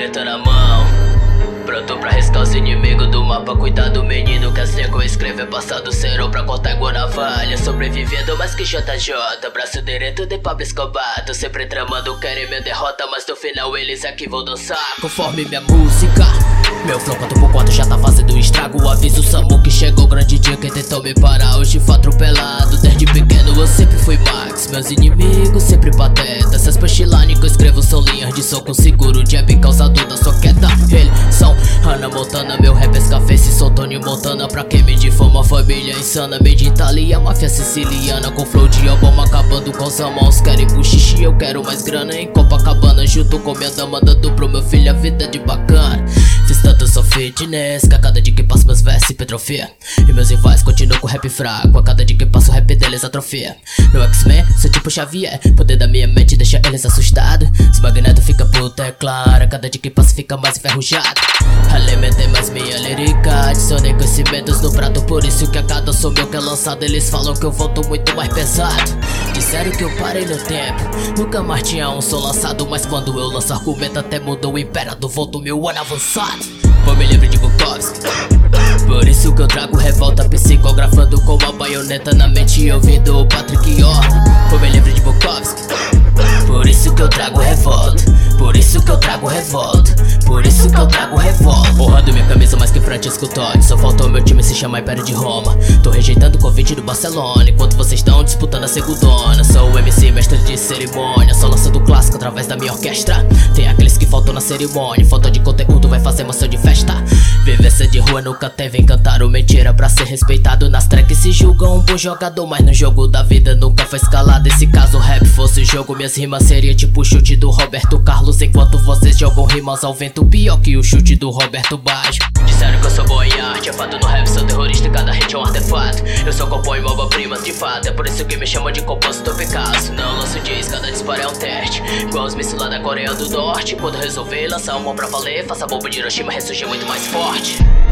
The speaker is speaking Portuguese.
caneta na mão, pronto pra riscar os inimigos do mapa. Cuidado menino, que assim que eu escrevo é passado serão pra cortar igual navalha. Sobrevivendo mais que JJ, braço direito de Pablo Escobar. Tô sempre tramando, querem minha derrota, mas no final eles aqui vão dançar conforme minha música. Meu flow 4x4 já tá fazendo estrago. Aviso o Samu que chegou o grande dia. Quem tentou me parar hoje foi atropelado. Desde pequeno eu sempre fui Max, meus inimigos sempre pateta. Essas punchline que eu escrevo são linhas de soco seguro. Jab causador da sua queda. Eles são Hannah Montana, meu rap é Scarface. Sou Tony Montana, pra quem me difama. Família insana, meio de Itália, máfia siciliana. Com flow de Obama acabando com os mãos. Querem pro xixi, eu quero mais grana em Copacabana. Junto com minha dama dando pro meu filho a vida de bacana. Fiz tanto sou fitness, que a cada dia que passo meus versos hipertrofia. E meus rivais continuam com rap fraco, a cada dia que passo o rap deles atrofia. Meu X-Men, sou tipo Xavier, poder da minha mente deixa eles assustados. Os magnetos fica puta, é claro, a cada dia que passa fica mais enferrujado. Alimentei mais minha lírica, adicionei conhecimentos no prato. Por isso que a cada som meu que é lançado eles falam que eu volto muito mais pesado. Disseram que eu parei no tempo, nunca mais tinha um som lançado. Mas quando eu lanço argumento até mudou o imperador, volto meu ano avançado. Pô, me lembro de Bukowski, por isso que eu trago revolta. Psicografando com uma baioneta na mente, ouvindo o Patrick York. Pô, me lembro de Bukowski, por isso que eu trago revolta. Por isso que eu trago revolta. Por isso que eu trago revolta. Honrando minha camisa mais que Francisco Totti. Só faltou meu time se chamar Império de Roma. Tô rejeitando o convite do Barcelona, enquanto vocês estão disputando a segundona. Sou o MC mestre de cerimônia, só lançando clássico através da minha orquestra. Tem aqueles que faltam na cerimônia, falta de conteúdo vai fazer emoção de festa. Vivência de rua nunca teve, encantaram mentira pra ser respeitado. Nas tracks se julgam um bom jogador, mas no jogo da vida nunca foi escalado. Se caso o rap fosse jogo, minhas rimas seria tipo o chute do Roberto Carlos. Enquanto vocês jogam rimas ao vento, pior que o chute do Roberto Baggio. Disseram que eu sou bom em arte, é fato no rap, sou terrorista e cada hit é um artefato. Eu só componho obra-primas de fato, é por isso que me chamam de compositor Picasso. Não lanço diz, cada disparo é um teste, igual os mísseis lá da Coreia do Norte. Quando resolver lançar uma pra valer, faça a bomba de Hiroshima ressurgir muito mais forte.